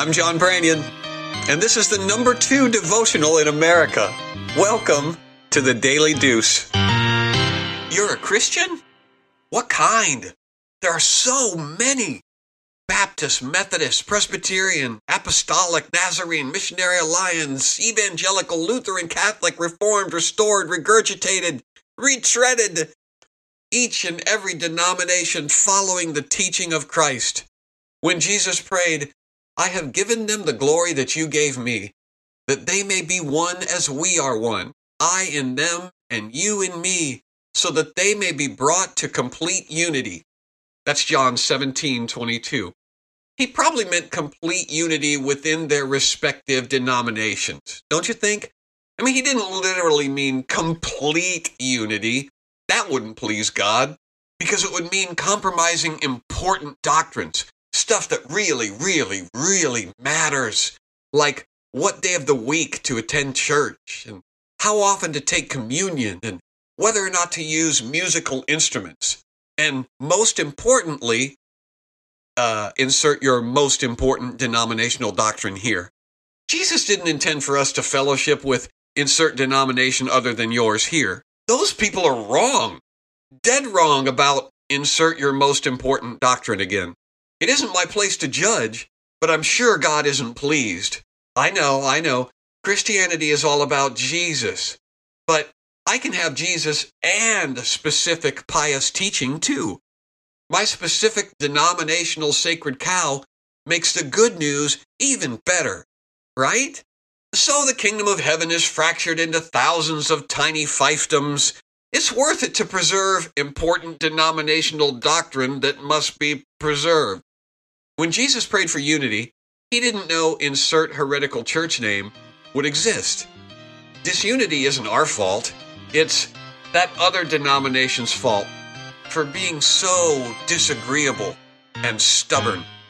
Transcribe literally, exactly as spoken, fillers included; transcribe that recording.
I'm John Branyan, and this is the number two devotional in America. Welcome to the Daily Deuce. You're a Christian? What kind? There are so many. Baptist, Methodist, Presbyterian, Apostolic, Nazarene, Missionary Alliance, Evangelical, Lutheran, Catholic, Reformed, Restored, Regurgitated, Retreaded. Each and every denomination following the teaching of Christ. When Jesus prayed, I have given them the glory that you gave me, that they may be one as we are one, I in them and you in me, so that they may be brought to complete unity. That's John seventeen twenty-two. He probably meant complete unity within their respective denominations, don't you think? I mean, he didn't literally mean complete unity. That wouldn't please God, because it would mean compromising important doctrines, stuff that really, really, really matters, like what day of the week to attend church, and how often to take communion, and whether or not to use musical instruments. And most importantly, uh, insert your most important denominational doctrine here. Jesus didn't intend for us to fellowship with insert denomination other than yours here. Those people are wrong, dead wrong about insert your most important doctrine again. It isn't my place to judge, but I'm sure God isn't pleased. I know, I know, Christianity is all about Jesus, but I can have Jesus and specific pious teaching too. My specific denominational sacred cow makes the good news even better, right? So the kingdom of heaven is fractured into thousands of tiny fiefdoms. It's worth it to preserve important denominational doctrine that must be preserved. When Jesus prayed for unity, he didn't know insert heretical church name would exist. Disunity isn't our fault. It's that other denomination's fault for being so disagreeable and stubborn.